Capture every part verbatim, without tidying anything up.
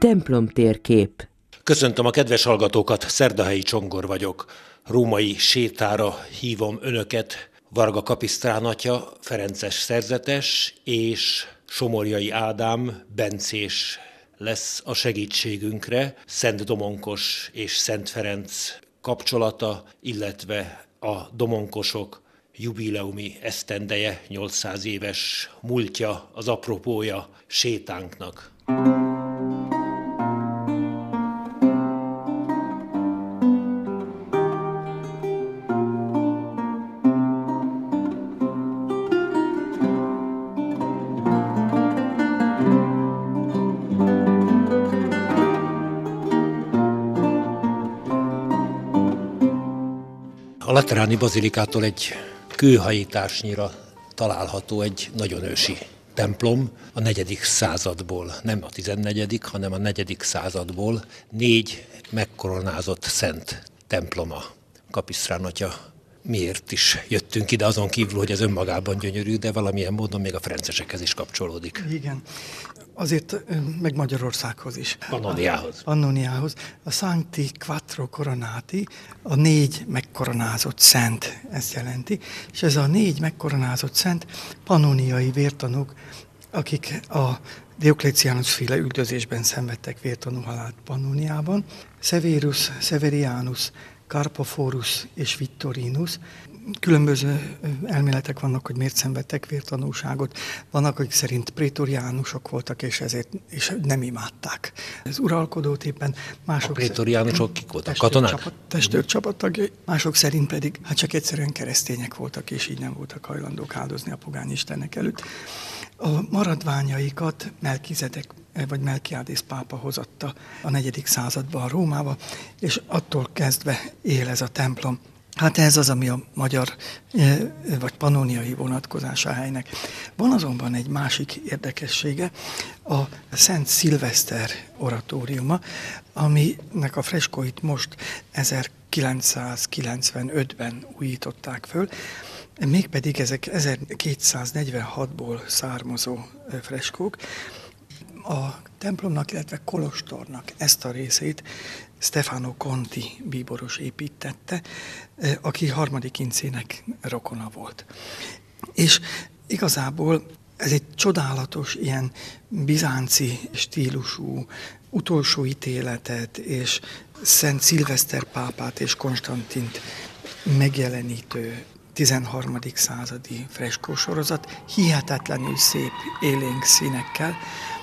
Templomtérkép. Köszöntöm a kedves hallgatókat, Szerdahelyi Csongor vagyok. Római sétára hívom önöket. Varga Kapisztrán atya, ferences szerzetes és Somorjai Ádám, bencés lesz a segítségünkre. Szent Domonkos és Szent Ferenc kapcsolata, illetve a domonkosok jubileumi esztendeje, nyolcszáz éves múltja, az apropója sétánknak. A Lateráni Bazilikától egy kőhajításnyira található egy nagyon ősi templom, a negyedik századból, nem a tizennegyedik, hanem a negyedik századból négy megkoronázott szent temploma. Kapisztrán atya, miért is jöttünk ide, azon kívül, hogy ez önmagában gyönyörű, de valamilyen módon még a ferencesekhez is kapcsolódik. Igen. Azért meg Magyarországhoz is. Pannoniához. Pannoniához. A Sancti Quattro Coronati, a négy megkoronázott szent, ezt jelenti. És ez a négy megkoronázott szent pannoniai vértanúk, akik a Diocletianus féle üldözésben szenvedtek vértanú halált Pannoniában. Severus, Severianus, Carpophorus és Victorinus. Különböző elméletek vannak, hogy miért szenvedtek vértanúságot. Vannak, akik szerint prétoriánusok voltak, és ezért és nem imádták az uralkodót éppen. Mások a prétoriánusok kik voltak? Katonák? Testőrcsapattagjai. Mások szerint pedig hát csak egyszerűen keresztények voltak, és így nem voltak hajlandók áldozni a pogány istenek előtt. A maradványaikat Melkizedek vagy Melkiádész pápa hozatta a negyedik században Rómába, és attól kezdve él ez a templom. Hát ez az, ami a magyar vagy pannoniai vonatkozása a helynek. Van azonban egy másik érdekessége, a Szent Szilveszter oratóriuma, aminek a freskóit most ezerkilencszázkilencvenötben újították föl, mégpedig ezek ezerkétszáznegyvenhatból származó freskók. A templomnak, illetve kolostornak ezt a részét Stefano Conti bíboros építette, aki harmadik Incének rokona volt. És igazából ez egy csodálatos, ilyen bizánci stílusú utolsó ítéletet és Szent Szilveszter pápát és Konstantint megjelenítő tizenharmadik századi freskósorozat, hihetetlenül szép élénk színekkel,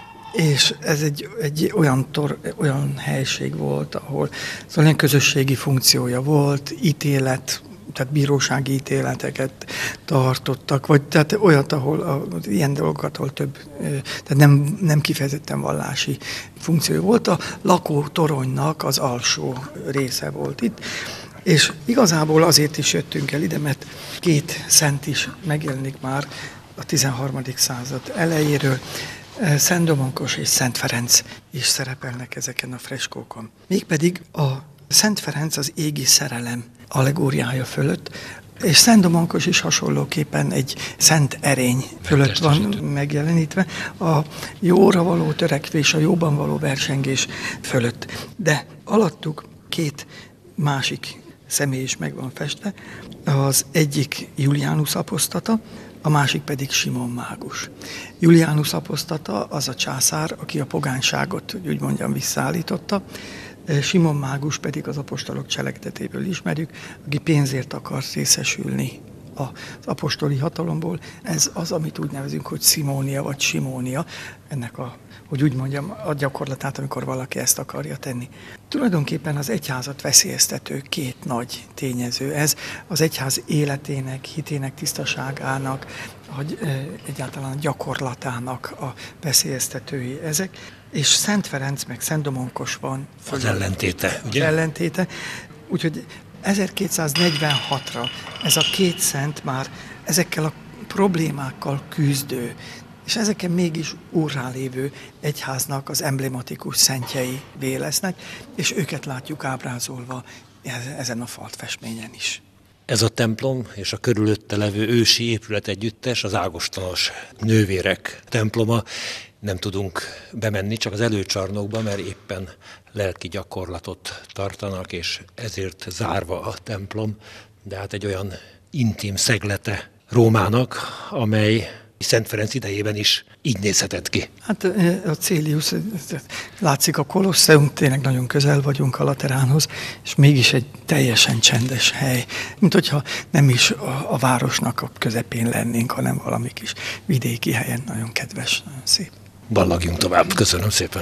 és ez egy, egy olyan, tor, olyan helység volt, ahol szóval ilyen közösségi funkciója volt, ítélet, tehát bírósági ítéleteket tartottak, vagy tehát olyat, ahol a, ilyen dolgokat, ahol több, tehát nem, nem kifejezetten vallási funkciója volt. A lakótoronynak az alsó része volt itt, és igazából azért is jöttünk el ide, mert két szent is megjelenik már a tizenharmadik század elejéről. Szent Domonkos és Szent Ferenc is szerepelnek ezeken a freskókon. Mégpedig a Szent Ferenc az égi szerelem allegóriája fölött, és Szent Domonkos is hasonlóképpen egy szent erény fölött van megjelenítve, a jóra való törekvés, a jóban való versengés fölött. De alattuk két másik személy is meg van festve, az egyik Julianus apostata, a másik pedig Simon mágus. Julianus apostata az a császár, aki a pogányságot, úgy mondjam, visszaállította, Simon mágus pedig az apostolok cselekedetéből ismerjük, aki pénzért akar részesülni az apostoli hatalomból. Ez az, amit úgy nevezünk, hogy Simónia vagy Simónia, ennek a, hogy úgy mondjam, a gyakorlatát, amikor valaki ezt akarja tenni. Tulajdonképpen az egyházat veszélyeztető két nagy tényező ez, az egyház életének, hitének tisztaságának, hogy egyáltalán a gyakorlatának a veszélyeztetői ezek, és Szent Ferenc meg Szent Domonkos van. Az ellentéte, ugye? Az ellentéte. Úgyhogy ezerkétszáznegyvenhatra ez a két szent már ezekkel a problémákkal küzdő, és ezeken mégis úrrá lévő egyháznak az emblematikus szentjeivé lesznek, és őket látjuk ábrázolva ezen a falfestményen is. Ez a templom és a körülötte levő ősi épület együttes, az ágostanos nővérek temploma, nem tudunk bemenni, csak az előcsarnokba, mert éppen lelki gyakorlatot tartanak, és ezért zárva a templom, de hát egy olyan intim szeglete Rómának, amely Szent Ferenc idejében is így nézhetett ki. Hát a Célius, látszik a Kolosseum, tényleg nagyon közel vagyunk a Lateránhoz, és mégis egy teljesen csendes hely. Mint hogyha nem is a, a városnak a közepén lennénk, hanem valami kis vidéki helyen. Nagyon kedves, nagyon szép. Ballagjunk tovább. Köszönöm szépen.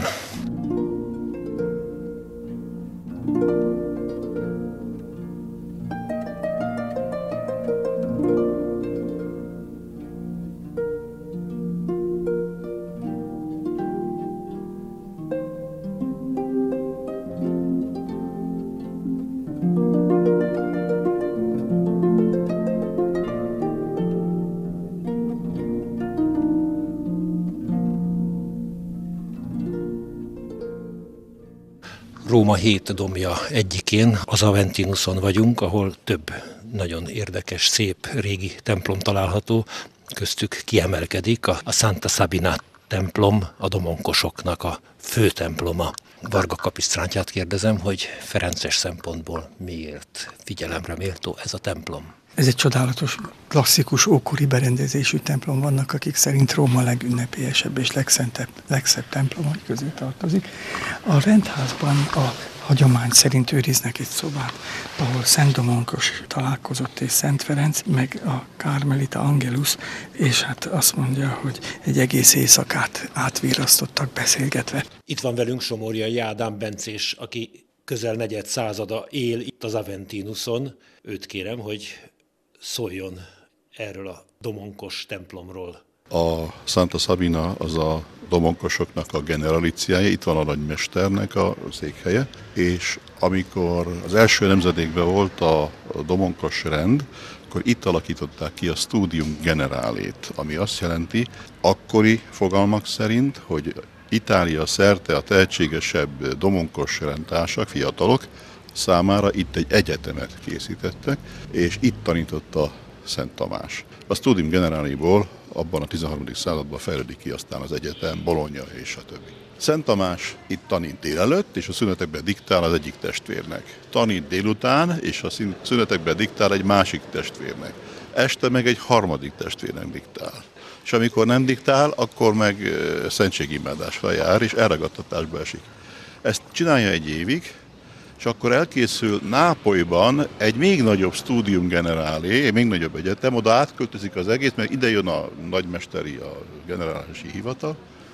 Róma hét dombja egyikén, az Aventinuson vagyunk, ahol több nagyon érdekes, szép, régi templom található. Köztük kiemelkedik a Santa Sabina templom, a domonkosoknak a fő temploma. Varga kapisztrántját kérdezem, hogy ferences szempontból miért figyelemre méltó ez a templom? Ez egy csodálatos, klasszikus, ókori berendezésű templom, vannak, akik szerint Róma legünnepélyesebb és legszentebb, legszebb templomai közé tartozik. A rendházban a hagyomány szerint őriznek egy szobát, ahol Szent Domonkos találkozott és Szent Ferenc, meg a Carmelita Angelus, és hát azt mondja, hogy egy egész éjszakát átvírasztottak beszélgetve. Itt van velünk Somorjai Ádám bencés, aki közel negyed százada él itt az Aventinuson. Őt kérem, hogy szóljon erről a domonkos templomról. A Santa Sabina az a domonkosoknak a generalíciája, itt van a nagymesternek a székhelye, és amikor az első nemzedékben volt a domonkos rend, akkor itt alakították ki a Studium Generálét, ami azt jelenti, akkori fogalmak szerint, hogy Itália szerte a tehetségesebb domonkos rendtársak, fiatalok számára itt egy egyetemet készítettek, és itt tanította Szent Tamás. A Studium Generaléból abban a tizenharmadik században fejlődik ki aztán az egyetem, Bologna és a többi. Szent Tamás itt tanít délelőtt, és a szünetekben diktál az egyik testvérnek. Tanít délután, és a szünetekben diktál egy másik testvérnek. Este meg egy harmadik testvérnek diktál. És amikor nem diktál, akkor meg szentségimádásra jár, és elragadtatásba esik. Ezt csinálja egy évig, és akkor elkészül Nápolyban egy még nagyobb Studium Generale, egy még nagyobb egyetem, oda átköltözik az egész, mert ide jön a nagymesteri, a generálisi hivatal,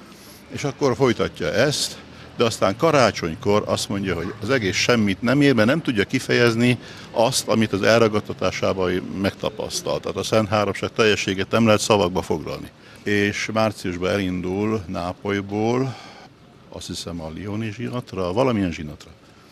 és akkor folytatja ezt, de aztán karácsonykor azt mondja, hogy az egész semmit nem ér, mert nem tudja kifejezni azt, amit az elragadtatásában megtapasztalt. Tehát a Szent Háromság teljességet nem lehet szavakba foglalni. És márciusban elindul Nápolyból, azt hiszem a Lioni zsinatra, valamilyen zsinatra.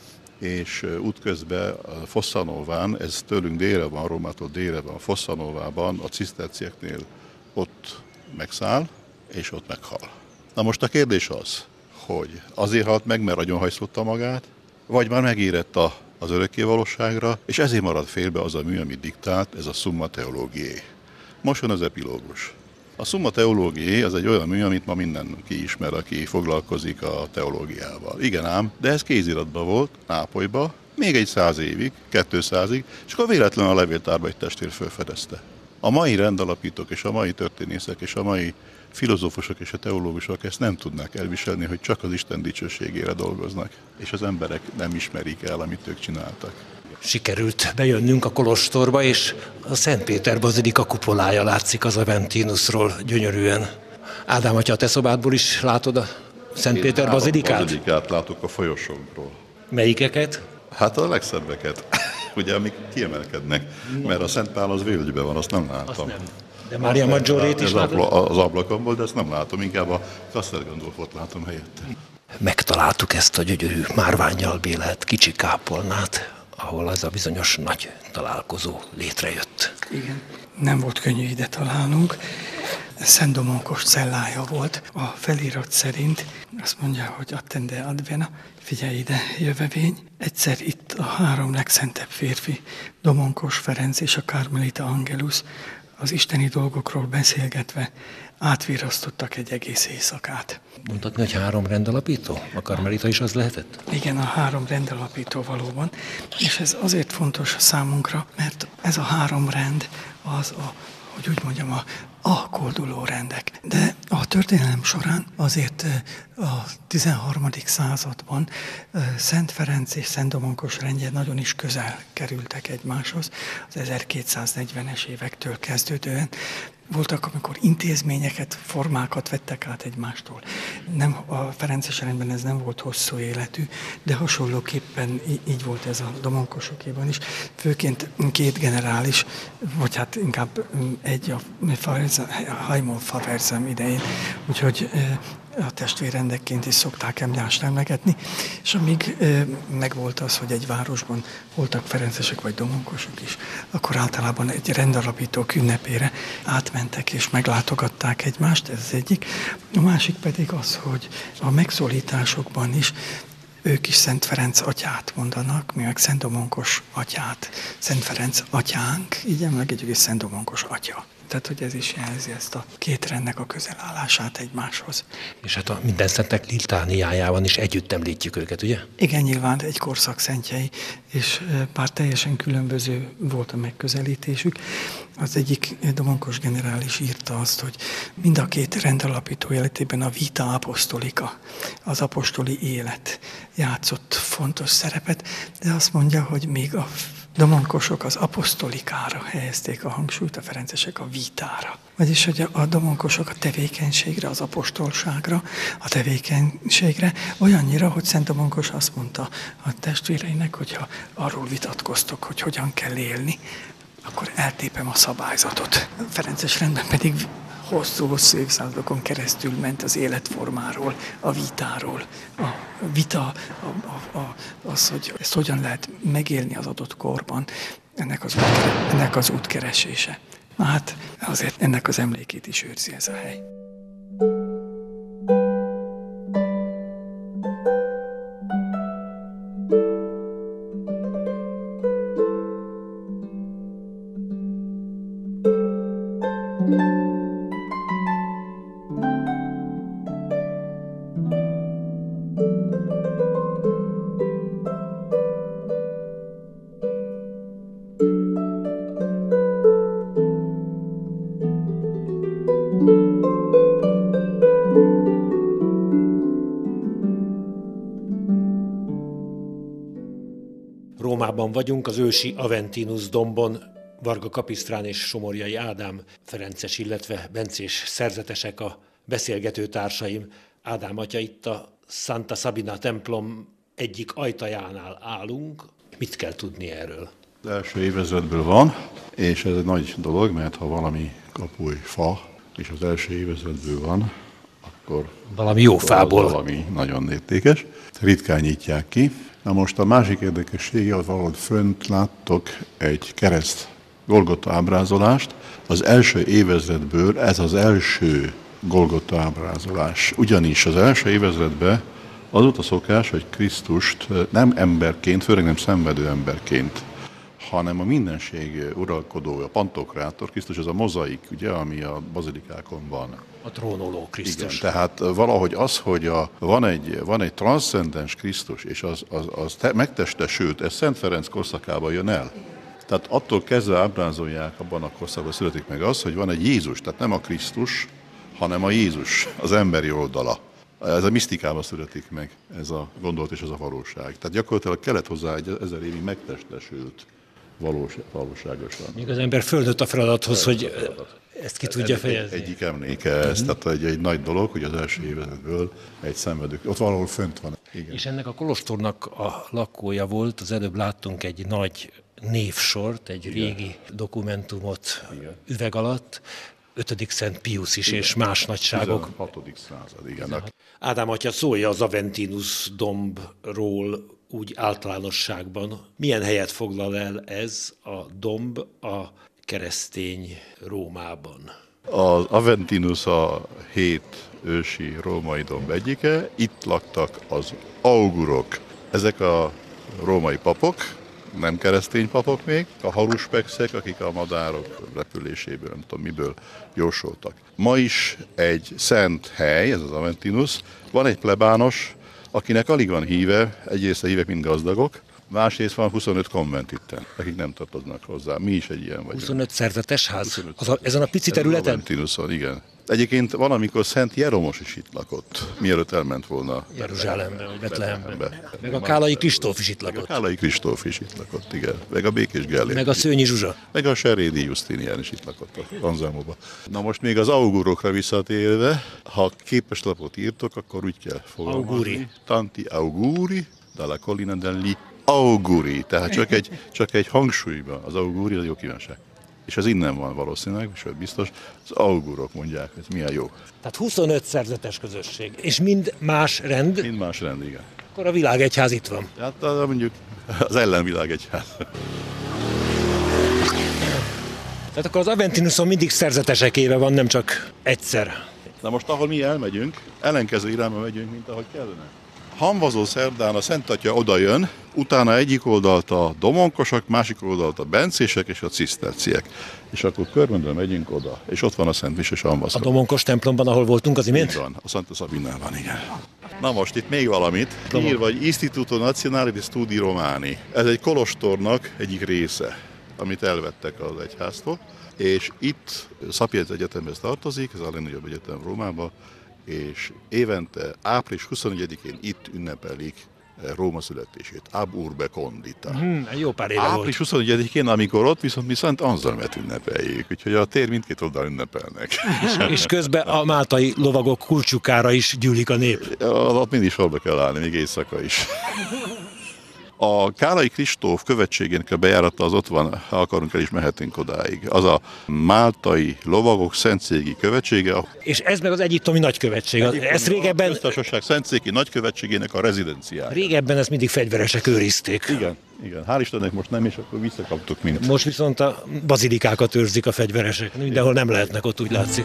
És útközben Fossanován, ez tőlünk délre van, Rómától délre van, Fossanovában, a cisztercieknél ott megszáll, és ott meghal. Na most a kérdés az, hogy azért halt meg, mert agyonhajszotta magát, vagy már megérett a, az örökké valóságra, és ezért marad félbe az a mű, amit diktált, ez a Summa Theologiae. Most jön az epilógus. A Summa Theologiae az egy olyan mű, amit ma mindenki ismer, aki foglalkozik a teológiával. Igen ám, de ez kéziratban volt, Nápolyban, még egy száz évig, kétszázig, és akkor véletlenül a levéltárba egy testvér felfedezte. A mai rendalapítók és a mai történészek és a mai filozófusok és a teológusok ezt nem tudnák elviselni, hogy csak az Isten dicsőségére dolgoznak, és az emberek nem ismerik el, amit ők csináltak. Sikerült bejönnünk a kolostorba, és a Szent Péter bazilika kupolája látszik az Aventinusról gyönyörűen. Ádám atya, a te szobádból is látod a Szent Én Péter bazilikát? A bazilikát látok a folyosókról. Melyikeket? Hát a legszebbeket, ugye, amik kiemelkednek, mert a Szent Pál az völgyben van, azt nem látom. Azt nem. De Mária Maggiorét is látod? Az ablakomból, de ezt nem látom, inkább a Castel Gandolfot látom helyette. Megtaláltuk ezt a gyönyörű márvánnyal bélelt kicsi kápolnát, ahol ez a bizonyos nagy találkozó létrejött. Igen, nem volt könnyű ide találnunk. Szent Domonkos cellája volt. A felirat szerint azt mondja, hogy attende advena, figyelj ide, jövevény. Egyszer itt a három legszentebb férfi, Domonkos, Ferenc és a Carmelita Angelus, az isteni dolgokról beszélgetve átvirasztottak egy egész éjszakát. Mondhatni, hogy három rendalapító? A karmelita is az lehetett? Igen, a három rendalapító valóban, és ez azért fontos számunkra, mert ez a három rend az a, hogy úgy mondjam, a, a kolduló rendek. De a történelem során azért a tizenharmadik században Szent Ferenc és Szent Domonkos rendje nagyon is közel kerültek egymáshoz, az ezerkétszáznegyvenes évektől kezdődően. Voltak, amikor intézményeket, formákat vettek át egymástól. Nem, a ferences rendben ez nem volt hosszú életű, de hasonlóképpen így volt ez a domonkosokéban is. Főként két generális, vagy hát inkább egy a Haimon Faverzem idején, úgyhogy a testvérrendekként is szokták egymást emlegetni, és amíg e, megvolt az, hogy egy városban voltak ferencesek vagy domonkosok is, akkor általában egy rendalapítók ünnepére átmentek és meglátogatták egymást, ez az egyik. A másik pedig az, hogy a megszólításokban is ők is Szent Ferenc atyát mondanak, mi meg Szent Domonkos atyát. Szent Ferenc atyánk, így emlegetjük, és Szent Domonkos atya. Tehát, hogy ez is jelzi ezt a két rendnek a közelállását egymáshoz. És hát a minden szentek litániájában is együtt említjük őket, ugye? Igen, nyilván egy korszak szentjei, és bár teljesen különböző volt a megközelítésük. Az egyik domonkos generális írta azt, hogy mind a két rendalapító életében a vita apostolika, az apostoli élet játszott fontos szerepet, de azt mondja, hogy még a domonkosok az apostolikára helyezték a hangsúlyt, a ferencesek a vitára. Vagyis, hogy a domonkosok a tevékenységre, az apostolságra, a tevékenységre, olyannyira, hogy Szent Domonkos azt mondta a testvéreinek, hogyha arról vitatkoztok, hogy hogyan kell élni, akkor eltépem a szabályzatot. A ferences rendben pedig hosszú-hosszú évszázadokon keresztül ment az életformáról, a vitáról. A vita, a, a, a, az, hogy ezt hogyan lehet megélni az adott korban, ennek az, útkere, ennek az útkeresése. Na hát azért ennek az emlékét is őrzi ez a hely. Rómában vagyunk, az ősi Aventinus dombon. Varga Kapisztrán és Somorjai Ádám ferences, illetve bencés szerzetesek a beszélgető társaim. Ádám atya, itt a Santa Sabina templom egyik ajtajánál állunk. Mit kell tudni erről? Az első évezredből van, és ez egy nagy dolog, mert ha valami kapuj fa, és az első évezredből van, akkor valami jó fából. Valami nagyon értékes. Ritkán nyitják ki. Na most a másik érdekessége, hogy valahogy fönt láttok egy kereszt Golgota ábrázolást. Az első évezredből ez az első Golgota ábrázolás. Ugyanis az első évezredben az volt a szokás, hogy Krisztust nem emberként, főleg nem szenvedő emberként, hanem a mindenség uralkodója, a pantokrátor, Krisztus az a mozaik, ugye, ami a bazilikákon van. A trónoló Krisztus. Igen, tehát valahogy az, hogy a, van egy, van egy transzcendens Krisztus, és az, az, az te, megtestesült, ez Szent Ferenc korszakában jön el. Tehát attól kezdve ábrázolják, abban a korszakban születik meg az, hogy van egy Jézus, tehát nem a Krisztus, hanem a Jézus, az emberi oldala. Ez a misztikában születik meg ez a gondolat és ez a valóság. Tehát gyakorlatilag kellett hozzá egy ezer évig megtestesült valós, valóságosan. Még az ember földött a feladathoz, hogy ezt ki tudja fejezni. Egy, egyik emléke ez, uh-huh. Tehát egy, egy nagy dolog, hogy az első évezredből egy szenvedő, ott valahol fönt van. Igen. És ennek a kolostornak a lakója volt, az előbb láttunk egy nagy névsort, egy igen. régi dokumentumot igen. üveg alatt, ötödik Szent Pius is, igen. és más nagyságok. hatodik század, igen. Ádám atya, szólja az Aventinus dombról úgy általánosságban. Milyen helyet foglal el ez a domb a keresztény Rómában? Az Aventinus a hét ősi római domb egyike. Itt laktak az augurok. Ezek a római papok, nem keresztény papok még, a haruspekszek, akik a madárok repüléséből, nem tudom miből jósoltak. Ma is egy szent hely, ez az Aventinus, van egy plebános, akinek alig van híve, egyrészt a hívek mind gazdagok, másrészt van huszonöt konvent itten, akik nem tartoznak hozzá. Mi is egy ilyen vagyunk. huszonöt szerzetes ház? huszonöt. Az a, ezen a pici Ez területen? Aventinuson, igen. Egyébként van, amikor Szent Jeromos is itt lakott, mielőtt elment volna Jeruzsálembe, vagy Betlehembe. Betlehembe. Meg a Kálai Kristóf is itt Meg a lakott. Kálai Kristóf is itt lakott, igen. Meg a Békés Gellért. Meg a Szőnyi Zsuzsa. Meg a Serédi Justinian is itt lakott a Anselmóban. Na most még az augurokra visszatérve, ha képeslapot írtok, akkor úgy kell fogalmazni. Auguri. Tanti auguri, dalla collina degli auguri. Tehát csak egy, csak egy hangsúlyban az auguri, az jó kívánság. És ez innen van valószínűleg, sőt biztos, az augurok mondják, hogy milyen jó. Tehát huszonöt szerzetes közösség. És mind más rend, Mind más rend, igen. akkor a világegyház itt van. Hát az mondjuk az ellenvilág egyház. Tehát akkor az Aventinuson mindig szerzetesekéve van, nem csak egyszer. Na most, ahol mi elmegyünk, ellenkező irányba megyünk, mint ahogy kellene. Hamvazó szerdán a Szent Atya oda jön, utána egyik oldalt a domonkosok, másik oldalt a bencések és a ciszterciek. És akkor körmöndön megyünk oda, és ott van a Szent Mise és a hamvazó. A Domonkos templomban, ahol voltunk az Így imént? van, a Santa Sabinál van, igen. Na most itt még valamit. Ír vagy Istituto Nazionale di Studi Romani. Ez egy kolostornak egyik része, amit elvettek az egyháztól. És itt Sapienza Egyetemhez tartozik, ez a legnagyobb egyetem Rómában, és évente április huszonegyedikén itt ünnepelik Róma születését, Ab Urbe Condita. Hmm, jó pár éve április huszonegyedikén, amikor ott viszont mi Szent Anzelmet ünnepeljük, úgyhogy a tér mindkét oldal ünnepelnek. volt. És közben a máltai lovagok kulcsukára is gyűlik a nép. Ott mindig sorba kell állni, még éjszaka is. A Kálai Kristóf követségének a bejárata az ott van, ha akarunk el is mehetünk odáig. Az a máltai lovagok szentszéki követsége. És ez meg az egyiptomi nagykövetség. Ezt régebben, A köztársaság szentszéki nagykövetségének a rezidenciája. régebben ezt mindig fegyveresek őrizték. Igen, igen. Hál' Istennek most nem, és akkor visszakaptuk mind. Most viszont a bazilikákat őrzik a fegyveresek. Mindenhol nem lehetnek ott, úgy látszik.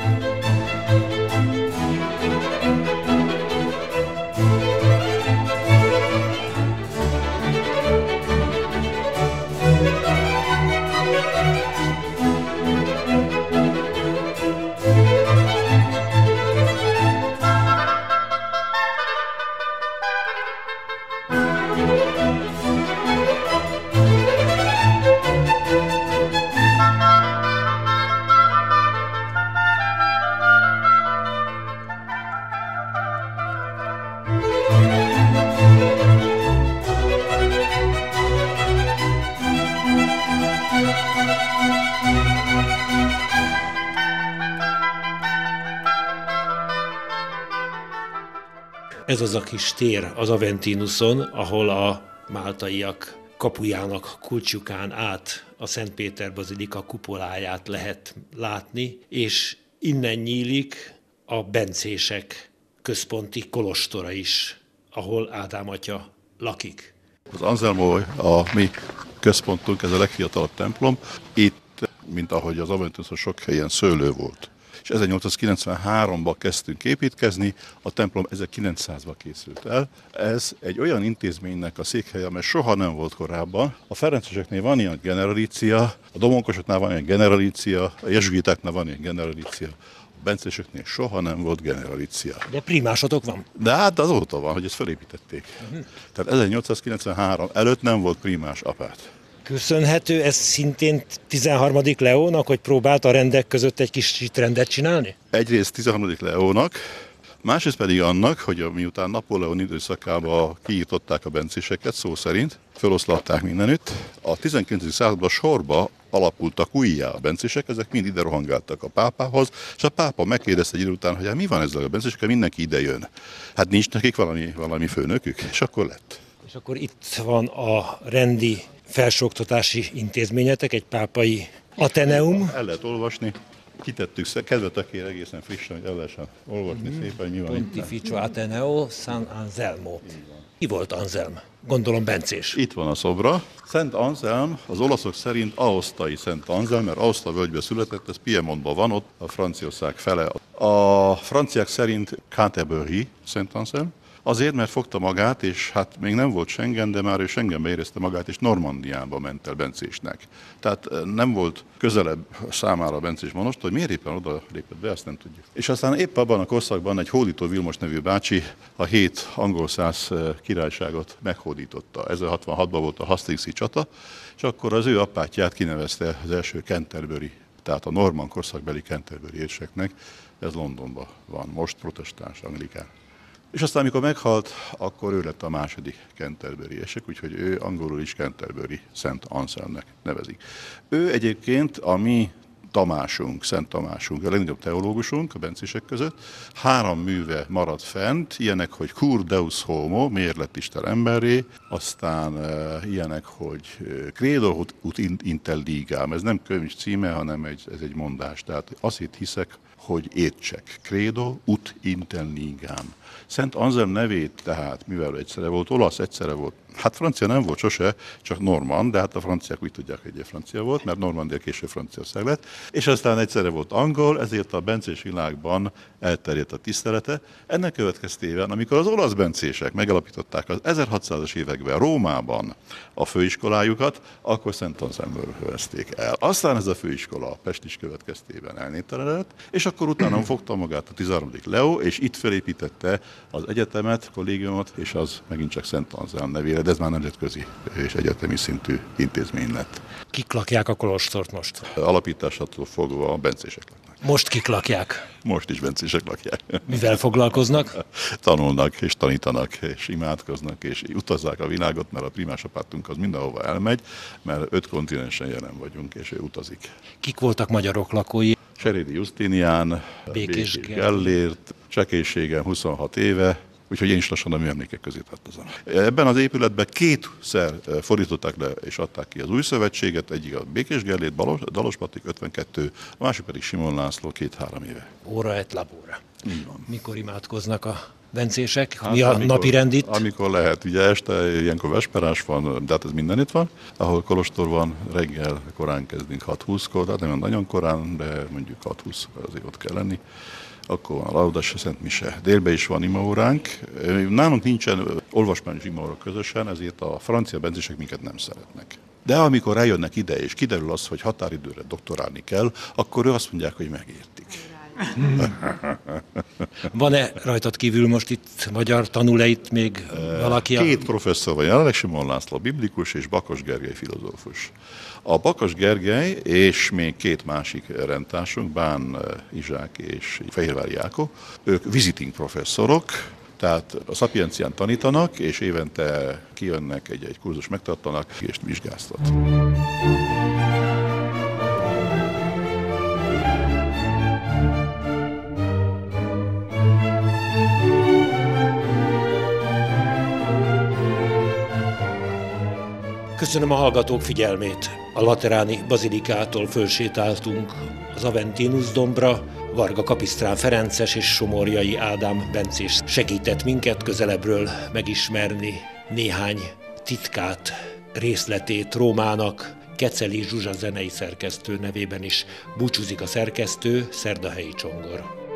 Ez az a kis tér az Aventinuson, ahol a máltaiak kapujának kulcsukán át a Szent Péter bazilika kupoláját lehet látni, és innen nyílik a bencések központi kolostora is, ahol Ádám atya lakik. Az Anselmo a mi központunk, ez a legfiatalabb templom. Itt, mint ahogy az Aventunuson sok helyen szőlő volt. És ezernyolcszázkilencvenháromban kezdtünk építkezni, a templom ezerkilencszázban készült el. Ez egy olyan intézménynek a székhelye, amely soha nem volt korábban. A ferenceseknél van ilyen generalícia, a domonkosoknál van ilyen generalícia, a jezsuitáknál van ilyen generalícia, a bencéseknél soha nem volt generalícia. De primásotok van? De hát azóta van, hogy ezt felépítették. Uh-huh. Tehát ezernyolcszázkilencvenhárom előtt nem volt primás apát. Köszönhető ez szintén tizenharmadik Leónak, hogy próbált a rendek között egy kis rendet csinálni? Egyrészt tizenharmadik Leónak, másrészt pedig annak, hogy miután Napóleon időszakában kiírtották a bencéseket, szó szerint, feloszlatták mindenütt, a tizenkilencedik században sorba alapultak újjá a bencések, ezek mind ide rohangáltak a pápához, és a pápa megkérdezte egy idő után, hogy hát mi van ezzel a bencésekkel, mindenki ide jön. Hát nincs nekik valami, valami főnökük, és akkor lett. És akkor itt van a rendi felsőoktatási intézményetek, egy pápai Ateneum. El lehet olvasni, kitettük, kedvetekért egészen frissen, hogy el lehessen olvasni mm-hmm. szépen, hogy mi van itt. Pontificio Ateneo San Anselmo. Ki volt Anselm? Gondolom bencés. Itt van a szobra. Szent Anselm az olaszok szerint aosztai Szent Anselm, mert Aosta völgyben született, ez Piemontban van, ott a Franciaország fele. A franciák szerint Canterbury Szent Anselm, Azért, mert fogta magát, és hát még nem volt Schengen, de már ő Schengenbe érezte magát, és Normandiába ment el bencésnek. Tehát nem volt közelebb számára a bencés monostor, hogy miért éppen oda lépett be, azt nem tudjuk. És aztán épp abban a korszakban egy Hódító Vilmos nevű bácsi a hét angol-szász királyságot meghódította. ezerhatvanhatban volt a Hastingsi csata, és akkor az ő apátját kinevezte az első Canterbury, tehát a norman korszakbeli Canterbury érseknek. Ez Londonban van most, protestáns, anglikán. És aztán, amikor meghalt, akkor ő lett a második Canterbury érsek, úgyhogy ő angolul is Canterbury Szent Anselmnek nevezik. Ő egyébként a mi Tamásunk, Szent Tamásunk, a legnagyobb teológusunk a bencések között. Három műve maradt fent, ilyenek, hogy Cur Deus Homo, miért lett Isten emberré, aztán uh, ilyenek, hogy Credo ut intelligam, ez nem könyv címe, hanem egy, ez egy mondás, tehát azt hiszek, hogy értsek. Credo ut intelligam. Szent Anselm nevét tehát, mivel egyszerre volt olasz, egyszerre volt, hát francia nem volt sose, csak normand, de hát a franciák úgy tudják, hogy egy francia volt, mert Normandia később Franciaország lett, és aztán egyszerre volt angol, ezért a bencés világban elterjedt a tisztelete. Ennek következtében, amikor az olasz bencések megalapították az ezerhatszázas években Rómában a főiskolájukat, akkor Szent Anselmből hövezték el. Aztán ez a főiskola a pestis következtében elnételenedett, és akkor utána fogta magát a tizenharmadik Leó, és itt felépítette az egyetemet, kollégiumot, és az megint csak Szent Anselm nevére, de ez már nemzetközi és egyetemi szintű intézmény lett. Kik lakják a kolostort most? Alapításától fogva a bencések laknak. Most kik lakják? Most is bencések lakják. Mivel foglalkoznak? Tanulnak, és tanítanak, és imádkoznak, és utazzák a világot, mert a primásapátunk az mindenhova elmegy, mert öt kontinensen jelen vagyunk, és ő utazik. Kik voltak magyarok lakói? Serédi Justinián, Békés, Békés Gellért, csekélységem huszonhat éve, úgyhogy én is lassan a műemlékek közé tartozom. Ebben az épületben kétszer fordították le és adták ki az új szövetséget, egyik a Békés Gellért, Dalos Patrik ötvenkettő, a másik pedig Simon László két-három éve. Óra et labora. Így van. Mikor imádkoznak a bencések? Hát, Mi a amikor, napi rend itt? Amikor lehet, ugye este ilyenkor vesperás van, de hát ez mindenütt van, ahol kolostor van, reggel korán kezdünk hat húszkor, tehát nem nagyon korán, de mondjuk hat húsz azért ott kell lenni. Akkor van a Laudas Szent Mise. Délben is van imaóránk. Nálunk nincsen olvasmányos imaóra közösen, ezért a francia bencések minket nem szeretnek. De amikor eljönnek ide, és kiderül az, hogy határidőre doktorálni kell, akkor ő azt mondják, hogy megértik. Van-e rajtad kívül most itt magyar, tanul-e itt még valaki? Két professzor van jelenleg, Simon László biblikus és Bakos Gergely filozófus. A Bakos Gergely és még két másik rendtársunk, Bán Izsák és Fehérvári Jákó, ők visiting professzorok, tehát a Szapiencián tanítanak, és évente kijönnek, egy-egy kurzus megtartanak, és vizsgáztat. Köszönöm a hallgatók figyelmét. A Lateráni Bazilikától fölsétáltunk az Aventinus dombra, Varga Kapisztrán Ferences és Somorjai Ádám bencés segített minket közelebbről megismerni néhány titkát, részletét Rómának. Keceli Zsuzsa zenei szerkesztő nevében is búcsúzik a szerkesztő, Szerdahelyi Csongor.